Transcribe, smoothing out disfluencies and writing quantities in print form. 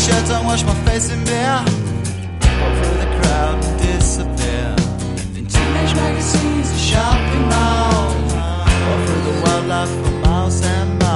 t-shirts and wash my face in beer. Walk through the crowd and disappear in teenage magazines and shopping malls. Walk through the wildlife for miles and miles.